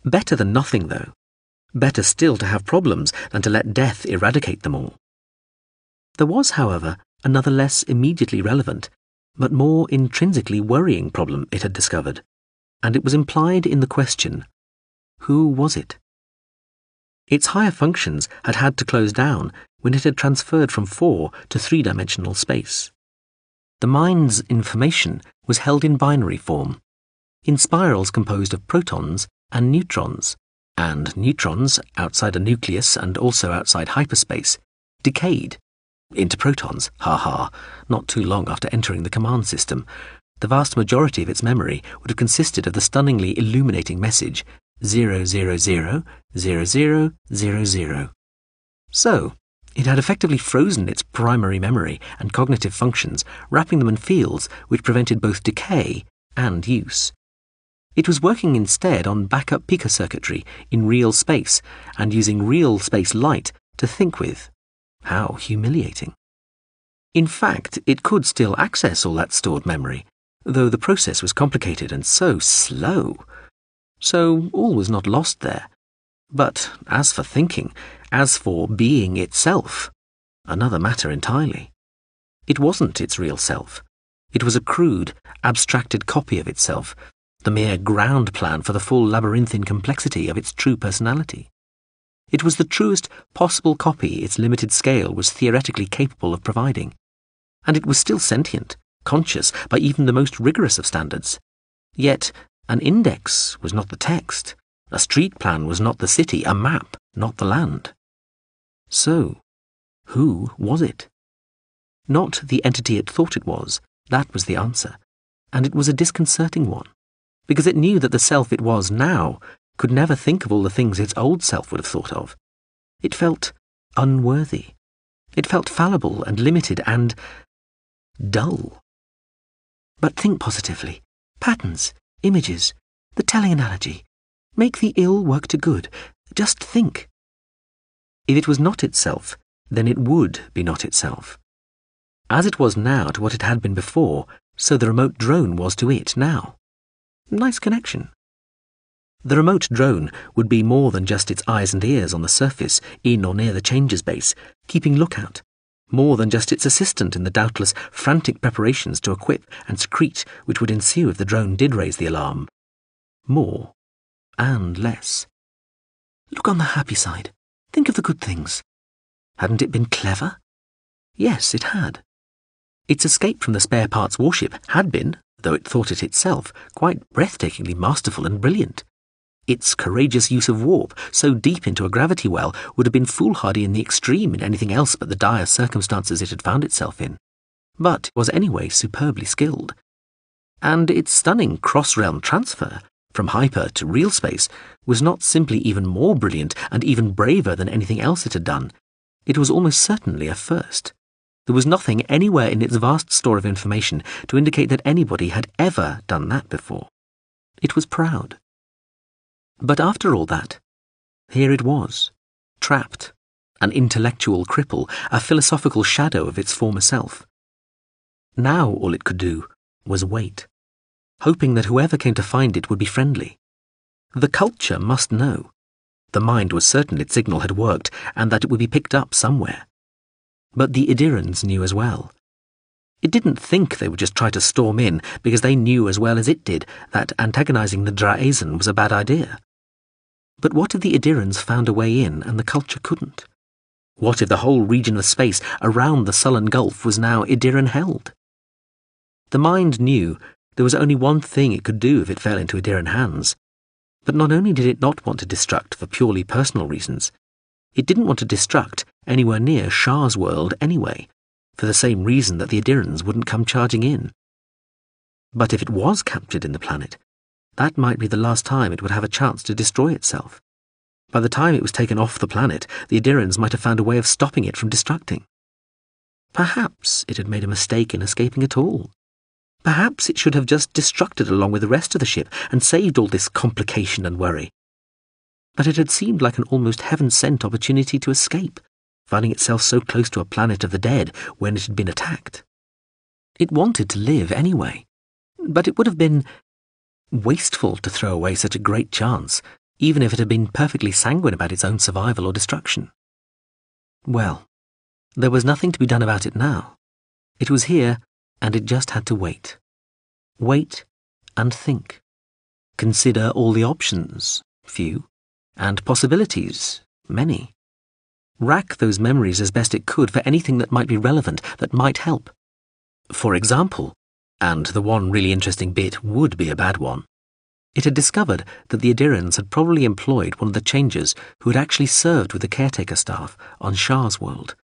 Better than nothing, though. Better still to have problems than to let death eradicate them all. There was, however, another less immediately relevant, but more intrinsically worrying problem it had discovered, and it was implied in the question, who was it? Its higher functions had had to close down when it had transferred from 4 to 3-dimensional space. The mind's information was held in binary form, in spirals composed of protons and neutrons outside a nucleus and also outside hyperspace, decayed into protons, not too long after entering the command system. The vast majority of its memory would have consisted of the stunningly illuminating message 0000000. So, it had effectively frozen its primary memory and cognitive functions, wrapping them in fields which prevented both decay and use. It was working instead on backup picocircuitry in real space and using real space light to think with. How humiliating. In fact, it could still access all that stored memory, though the process was complicated and so slow. So all was not lost there. But as for thinking, as for being itself, another matter entirely. It wasn't its real self. It was a crude, abstracted copy of itself, the mere ground plan for the full labyrinthine complexity of its true personality. It was the truest possible copy its limited scale was theoretically capable of providing. And it was still sentient, conscious by even the most rigorous of standards. Yet, an index was not the text, a street plan was not the city, a map not the land. So, who was it? Not the entity it thought it was, that was the answer, and it was a disconcerting one, because it knew that the self it was now could never think of all the things its old self would have thought of. It felt unworthy. It felt fallible and limited and dull. But think positively. Patterns, images, the telling analogy. Make the ill work to good. Just think. If it was not itself, then it would be not itself. As it was now to what it had been before, so the remote drone was to it now. Nice connection. The remote drone would be more than just its eyes and ears on the surface, in or near the changes base, keeping lookout. More than just its assistant in the doubtless frantic preparations to equip and secrete which would ensue if the drone did raise the alarm. More and less. Look on the happy side. Think of the good things. Hadn't it been clever? Yes, it had. Its escape from the spare parts warship had been, though it thought it itself, quite breathtakingly masterful and brilliant. Its courageous use of warp so deep into a gravity well would have been foolhardy in the extreme in anything else but the dire circumstances it had found itself in, but was anyway superbly skilled. And its stunning cross-realm transfer, from hyper to real space, was not simply even more brilliant and even braver than anything else it had done. It was almost certainly a first. There was nothing anywhere in its vast store of information to indicate that anybody had ever done that before. It was proud. But after all that, here it was, trapped, an intellectual cripple, a philosophical shadow of its former self. Now all it could do was wait, hoping that whoever came to find it would be friendly. The culture must know. The mind was certain its signal had worked and that it would be picked up somewhere. But the Idirans knew as well. It didn't think they would just try to storm in because they knew as well as it did that antagonizing the Draezen was a bad idea. But what if the Idirans found a way in and the culture couldn't? What if the whole region of space around the sullen Gulf was now Idiran held? The mind knew there was only one thing it could do if it fell into Idiran hands. But not only did it not want to destruct for purely personal reasons, it didn't want to destruct anywhere near Shah's world anyway, for the same reason that the Idirans wouldn't come charging in. But if it was captured in the planet, that might be the last time it would have a chance to destroy itself. By the time it was taken off the planet, the Idirans might have found a way of stopping it from destructing. Perhaps it had made a mistake in escaping at all. Perhaps it should have just destructed along with the rest of the ship and saved all this complication and worry. But it had seemed like an almost heaven-sent opportunity to escape, finding itself so close to a planet of the dead when it had been attacked. It wanted to live anyway, but it would have been wasteful to throw away such a great chance, even if it had been perfectly sanguine about its own survival or destruction. Well, there was nothing to be done about it now. It was here, and it just had to wait. Wait and think. Consider all the options, few, and possibilities, many. Rack those memories as best it could for anything that might be relevant, that might help. For example, and the one really interesting bit would be a bad one, it had discovered that the Adirans had probably employed one of the changers who had actually served with the caretaker staff on Shah's world.